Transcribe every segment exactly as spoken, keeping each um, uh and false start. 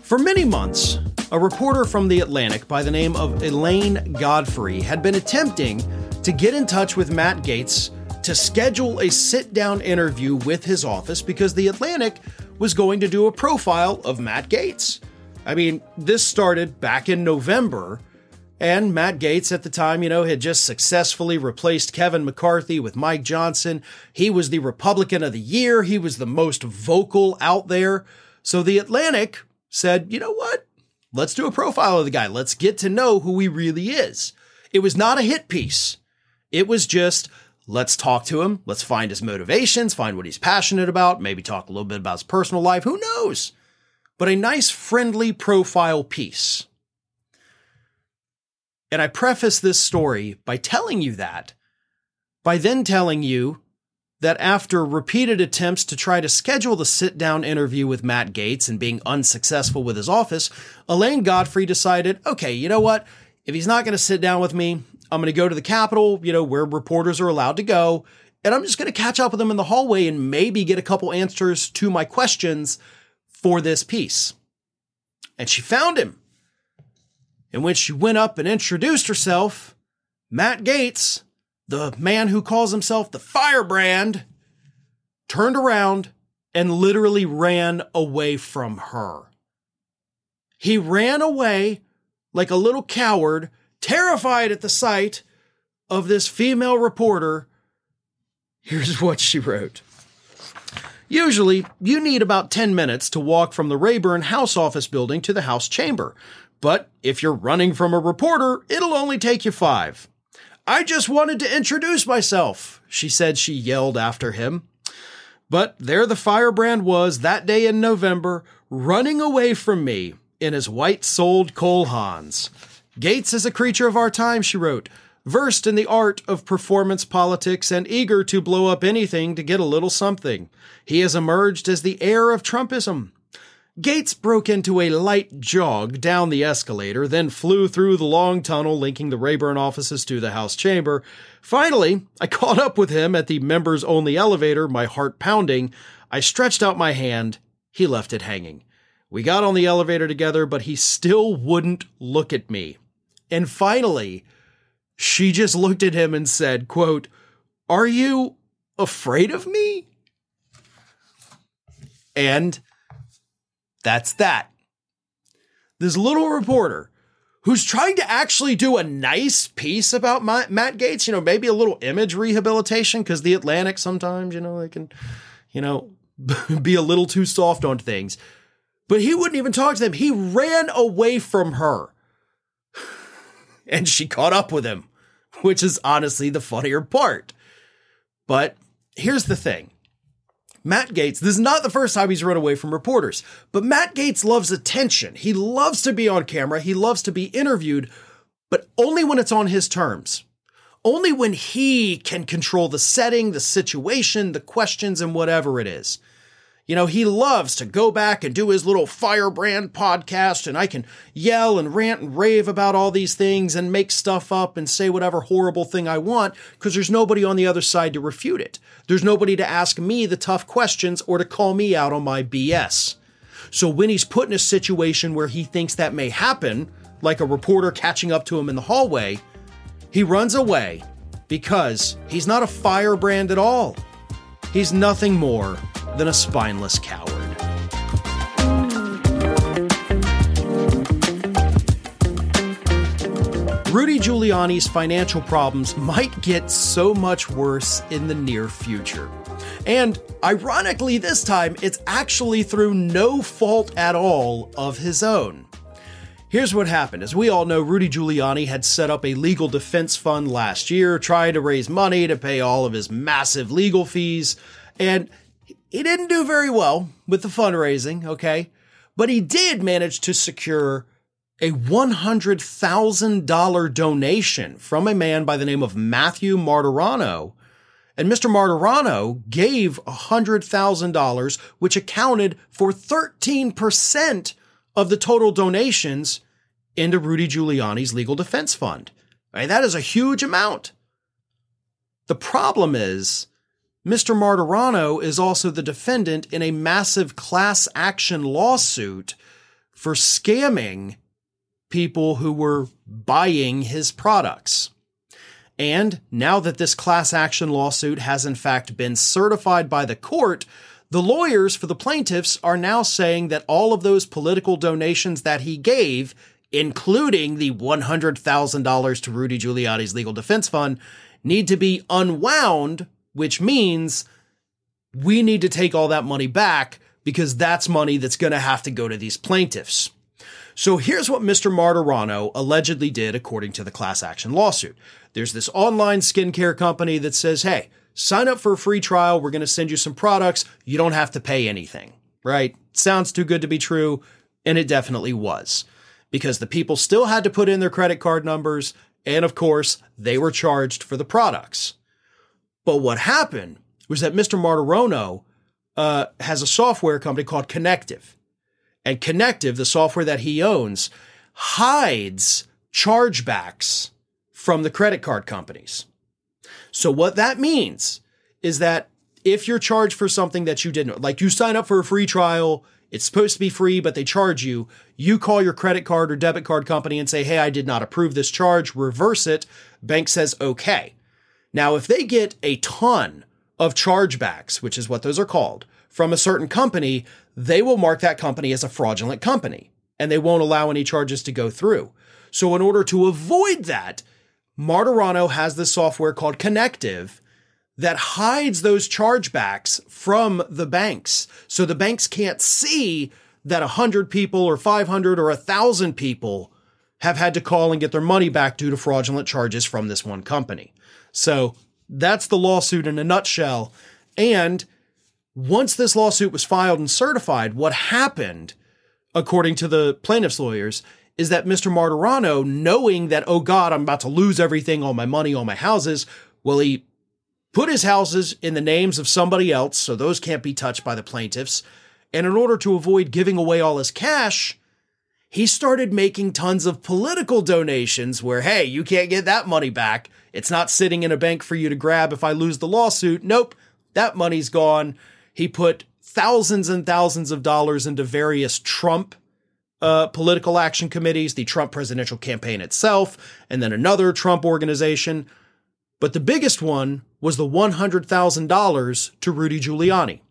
For many months, a reporter from The Atlantic by the name of Elaine Godfrey had been attempting to get in touch with Matt Gaetz to schedule a sit-down interview with his office because The Atlantic was going to do a profile of Matt Gaetz. I mean, this started back in November, and Matt Gaetz at the time, you know, had just successfully replaced Kevin McCarthy with Mike Johnson. He was the Republican of the Year. He was the most vocal out there. So The Atlantic said, you know what? Let's do a profile of the guy. Let's get to know who he really is. It was not a hit piece. It was just, let's talk to him. Let's find his motivations, find what he's passionate about, maybe talk a little bit about his personal life. Who knows? But a nice, friendly profile piece. And I preface this story by telling you that, by then telling you that after repeated attempts to try to schedule the sit-down interview with Matt Gaetz and being unsuccessful with his office, Elaine Godfrey decided, okay, you know what? If he's not going to sit down with me, I'm going to go to the Capitol, you know, where reporters are allowed to go, and I'm just going to catch up with him in the hallway and maybe get a couple answers to my questions for this piece. And she found him. And when she went up and introduced herself, Matt Gaetz, the man who calls himself the Firebrand, turned around and literally ran away from her. He ran away like a little coward, terrified at the sight of this female reporter. Here's what she wrote. Usually, you need about ten minutes to walk from the Rayburn House Office building to the House chamber. But if you're running from a reporter, it'll only take you five. I just wanted to introduce myself, she said she yelled after him. But there the Firebrand was that day in November, running away from me in his white-soled Cole Haans. Gaetz is a creature of our time, she wrote, versed in the art of performance politics and eager to blow up anything to get a little something. He has emerged as the heir of Trumpism. Gaetz broke into a light jog down the escalator, then flew through the long tunnel linking the Rayburn offices to the House chamber. Finally, I caught up with him at the members-only elevator, my heart pounding. I stretched out my hand. He left it hanging. We got on the elevator together, but he still wouldn't look at me. And finally, she just looked at him and said, quote, "Are you afraid of me?" And that's that. This little reporter who's trying to actually do a nice piece about my, Matt Gaetz, you know, maybe a little image rehabilitation, because The Atlantic sometimes, you know, they can, you know, be a little too soft on things. But he wouldn't even talk to them. He ran away from her. And she caught up with him, which is honestly the funnier part. But here's the thing. Matt Gaetz, this is not the first time he's run away from reporters, but Matt Gaetz loves attention. He loves to be on camera. He loves to be interviewed, but only when it's on his terms. Only when he can control the setting, the situation, the questions, and whatever it is. You know, he loves to go back and do his little Firebrand podcast, and I can yell and rant and rave about all these things and make stuff up and say whatever horrible thing I want because there's nobody on the other side to refute it. There's nobody to ask me the tough questions or to call me out on my B S. So when he's put in a situation where he thinks that may happen, like a reporter catching up to him in the hallway, he runs away because he's not a firebrand at all. He's nothing more than a spineless coward. Rudy Giuliani's financial problems might get so much worse in the near future. And ironically, this time, it's actually through no fault at all of his own. Here's what happened. As we all know, Rudy Giuliani had set up a legal defense fund last year, trying to raise money to pay all of his massive legal fees. And he didn't do very well with the fundraising, okay? But he did manage to secure a one hundred thousand dollars donation from a man by the name of Matthew Martorano. And Mister Martorano gave one hundred thousand dollars, which accounted for thirteen percent of the total donations into Rudy Giuliani's legal defense fund. Right, that is a huge amount. The problem is, Mister Martorano is also the defendant in a massive class action lawsuit for scamming people who were buying his products. And now that this class action lawsuit has in fact been certified by the court, the lawyers for the plaintiffs are now saying that all of those political donations that he gave, including the one hundred thousand dollars to Rudy Giuliani's legal defense fund, need to be unwound, which means we need to take all that money back because that's money that's going to have to go to these plaintiffs. So here's what Mister Martorano allegedly did according to the class action lawsuit. There's this online skincare company that says, hey, sign up for a free trial. We're going to send you some products. You don't have to pay anything, right? Sounds too good to be true. And it definitely was, because the people still had to put in their credit card numbers. And of course, they were charged for the products. But what happened was that Mister Martorano uh, has a software company called Connective. And Connective, the software that he owns, hides chargebacks from the credit card companies. So what that means is that if you're charged for something that you didn't, like you sign up for a free trial, it's supposed to be free, but they charge you, you call your credit card or debit card company and say, hey, I did not approve this charge, reverse it. Bank says, okay. Now, if they get a ton of chargebacks, which is what those are called, from a certain company, they will mark that company as a fraudulent company, and they won't allow any charges to go through. So in order to avoid that, Martorano has this software called Connective that hides those chargebacks from the banks. So the banks can't see that one hundred people or five hundred or one thousand people have had to call and get their money back due to fraudulent charges from this one company. So that's the lawsuit in a nutshell. And once this lawsuit was filed and certified, what happened, according to the plaintiff's lawyers, is that Mister Martorano, knowing that, oh God, I'm about to lose everything, all my money, all my houses, well, he put his houses in the names of somebody else, so those can't be touched by the plaintiffs. And in order to avoid giving away all his cash, he started making tons of political donations where, hey, you can't get that money back. It's not sitting in a bank for you to grab if I lose the lawsuit. Nope, that money's gone. He put thousands and thousands of dollars into various Trump uh, political action committees, the Trump presidential campaign itself, and then another Trump organization. But the biggest one was the one hundred thousand dollars to Rudy Giuliani.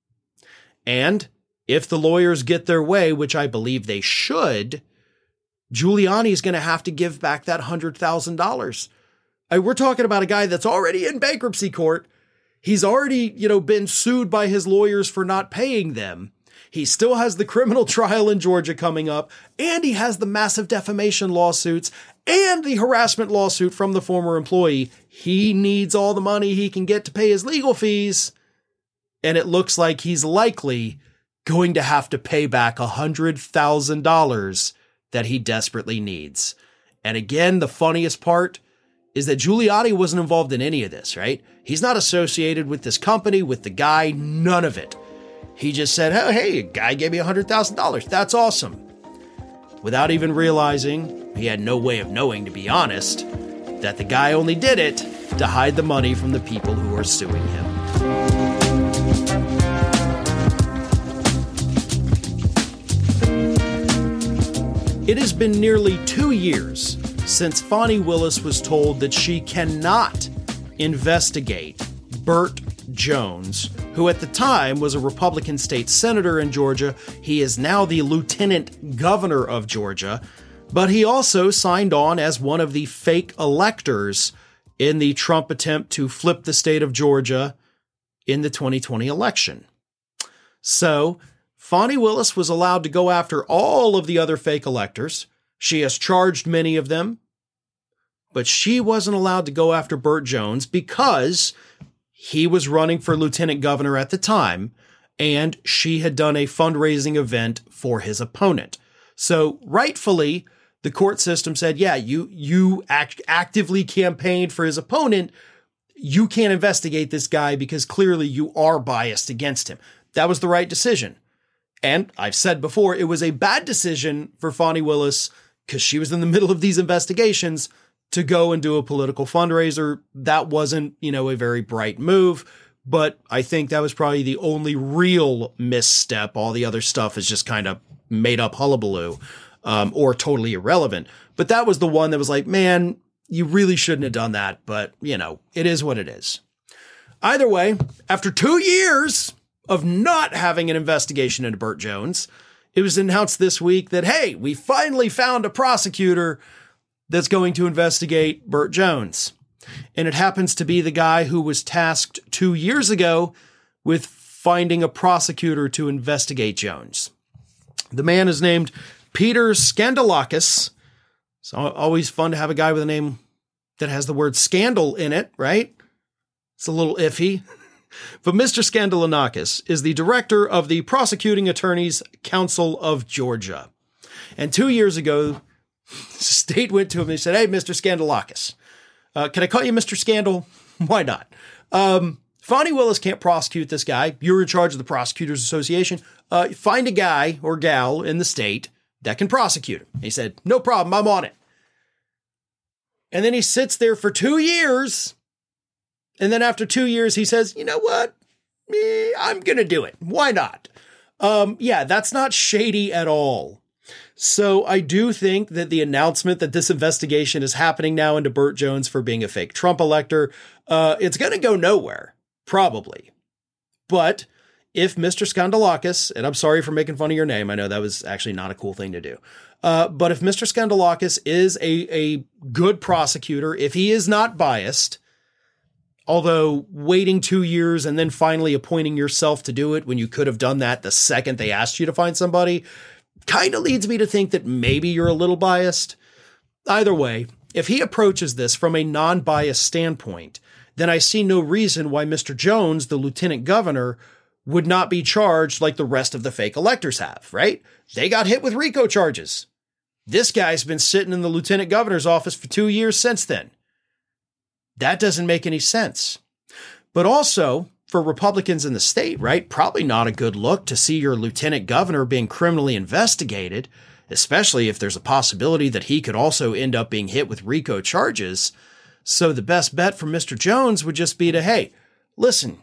And if the lawyers get their way, which I believe they should, Giuliani is going to have to give back that one hundred thousand dollars. We're talking about a guy that's already in bankruptcy court. He's already, you know, been sued by his lawyers for not paying them. He still has the criminal trial in Georgia coming up, and he has the massive defamation lawsuits and the harassment lawsuit from the former employee. He needs all the money he can get to pay his legal fees. And it looks like he's likely going to have to pay back one hundred thousand dollars that he desperately needs. And again, the funniest part is that Giuliani wasn't involved in any of this, right? He's not associated with this company, with the guy, none of it. He just said, oh, hey, a guy gave me one hundred thousand dollars. That's awesome. Without even realizing, he had no way of knowing, to be honest, that the guy only did it to hide the money from the people who are suing him. It has been nearly two years since Fani Willis was told that she cannot investigate Burt Jones, who at the time was a Republican state senator in Georgia. He is now the lieutenant governor of Georgia, but he also signed on as one of the fake electors in the Trump attempt to flip the state of Georgia in the twenty twenty election. So Fani Willis was allowed to go after all of the other fake electors. She has charged many of them, but she wasn't allowed to go after Burt Jones because he was running for lieutenant governor at the time, and she had done a fundraising event for his opponent. So rightfully, the court system said, yeah, you you act, actively campaigned for his opponent. You can't investigate this guy because clearly you are biased against him. That was the right decision. And I've said before, it was a bad decision for Fani Willis because she was in the middle of these investigations to go and do a political fundraiser. That wasn't, you know, a very bright move, but I think that was probably the only real misstep. All the other stuff is just kind of made up hullabaloo, um, or totally irrelevant. But that was the one that was like, man, you really shouldn't have done that. But, you know, it is what it is. Either way, after two years of not having an investigation into Burt Jones, it was announced this week that, hey, we finally found a prosecutor that's going to investigate Burt Jones. And it happens to be the guy who was tasked two years ago with finding a prosecutor to investigate Jones. The man is named Peter Skandalakis. It's always fun to have a guy with a name that has the word scandal in it, right? It's a little iffy. But Mister Skandalakis is the director of the Prosecuting Attorneys Council of Georgia. And two years ago, the state went to him and they said, hey, Mister Skandalakis, uh, can I call you Mister Scandal? Why not? Um, Fani Willis can't prosecute this guy. You're in charge of the Prosecutors Association. Uh, find a guy or gal in the state that can prosecute him. He said, no problem, I'm on it. And then he sits there for two years. And then after two years, he says, you know what? Eh, I'm going to do it. Why not? Um, yeah, that's not shady at all. So I do think that the announcement that this investigation is happening now into Burt Jones for being a fake Trump elector, uh, it's going to go nowhere, probably. But if Mister Skandalakis, and I'm sorry for making fun of your name, I know that was actually not a cool thing to do. Uh, but if Mister Skandalakis is a, a good prosecutor, if he is not biased, although waiting two years and then finally appointing yourself to do it when you could have done that the second they asked you to find somebody, kind of leads me to think that maybe you're a little biased. Either way, if he approaches this from a non-biased standpoint, then I see no reason why Mister Jones, the lieutenant governor, would not be charged like the rest of the fake electors have, right? They got hit with RICO charges. This guy's been sitting in the lieutenant governor's office for two years since then. That doesn't make any sense. But also, for Republicans in the state, right, probably not a good look to see your lieutenant governor being criminally investigated, especially if there's a possibility that he could also end up being hit with RICO charges. So the best bet for Mister Jones would just be to, hey, listen,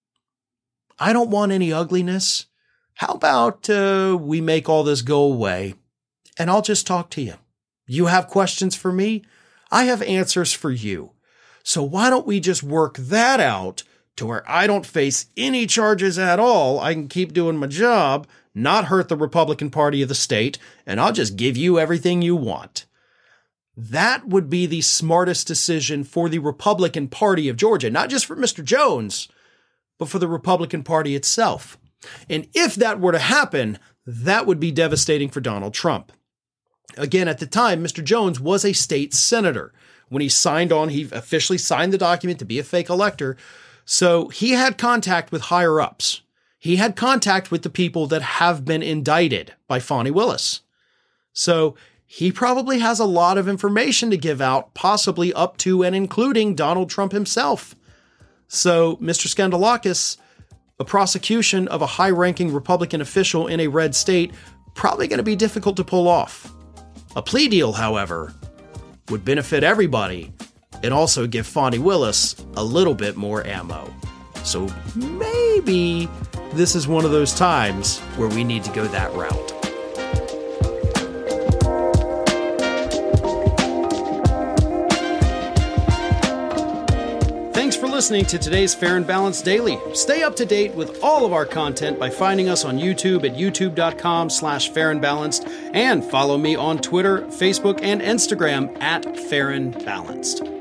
I don't want any ugliness. How about uh, we make all this go away and I'll just talk to you. You have questions for me? I have answers for you. So why don't we just work that out to where I don't face any charges at all? I can keep doing my job, not hurt the Republican Party of the state, and I'll just give you everything you want. That would be the smartest decision for the Republican Party of Georgia, not just for Mister Jones, but for the Republican Party itself. And if that were to happen, that would be devastating for Donald Trump. Again, at the time, Mister Jones was a state senator. When he signed on, he officially signed the document to be a fake elector. So he had contact with higher ups. He had contact with the people that have been indicted by Fani Willis. So he probably has a lot of information to give out, possibly up to and including Donald Trump himself. So Mister Skandalakis, a prosecution of a high-ranking Republican official in a red state, probably going to be difficult to pull off. A plea deal, however, would benefit everybody and also give Fani Willis a little bit more ammo. So maybe this is one of those times where we need to go that route. Thanks for listening to today's Fair and Balanced Daily. Stay up to date with all of our content by finding us on YouTube at youtube.com slash fair and balanced and follow me on Twitter, Facebook, and Instagram at Fair and Balanced.